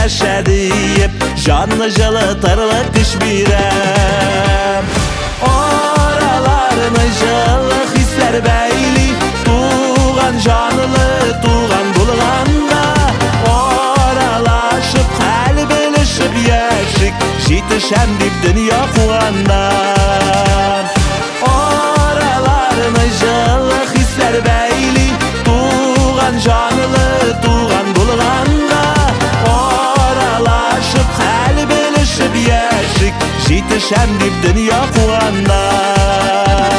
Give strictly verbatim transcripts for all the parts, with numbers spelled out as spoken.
yaşa deyip canlı жылытырлык күч берем. Oralarını жылы hisler beyli, tuğan canlı tuğan bulganda, oralaşıp kalbelişip yaşık жетишем деп dünya kuğandan. Oralarını жылы hisler beyli, tuğan canlı tuğan bulganda, oralaşıp kalbelişip yaşık жетишем деп dünya kuğandan.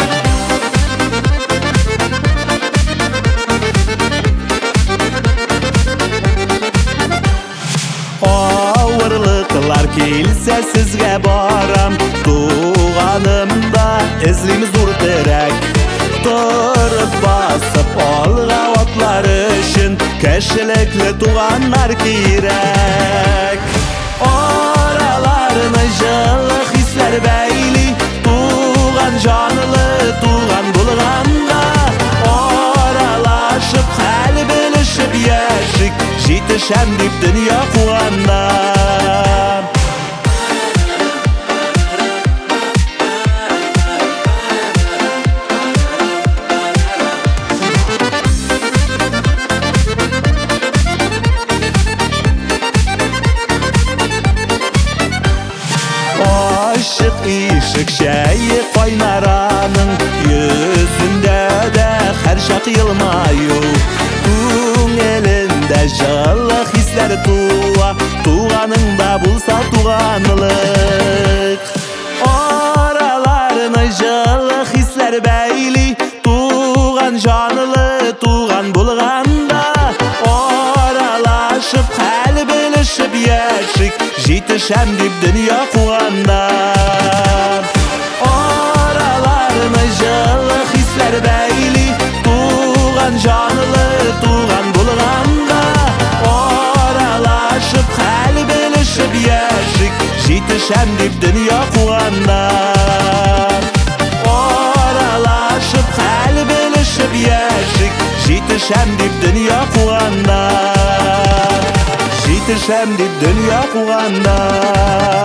Ağırlıklar kelсе sizge baram, tuğanımda izlimiz dur terek. Тұрып басып алға отлар үшін кішілікли туғанlar керек. Ораларыны жылы хислер бәйли, туған жанлы туған болғанда, оралашып хәл білішіп яшік жетишем деп дүния қуғанда. Aşık ишік шәйі қойнараның, yüzünde de her şak yılmayı, көңелінде жылы хислер туа, туғаныңда bulsa туғанлық. Oralarını жылы хислер бәйли, туған жанлы туған болғанда, оралашып хәл білішіп яшік жетишем деп дүния қуғанда. Oralarını жылы хислер бәйли, туған жанлы туған болғанда, оралашып хәл білішіп яшік жетишем деп дүния қуғанда. Оралашып хәл білішіп яшік жетишем деп дүния қуғанда. жетишем деп дүния қуғанда.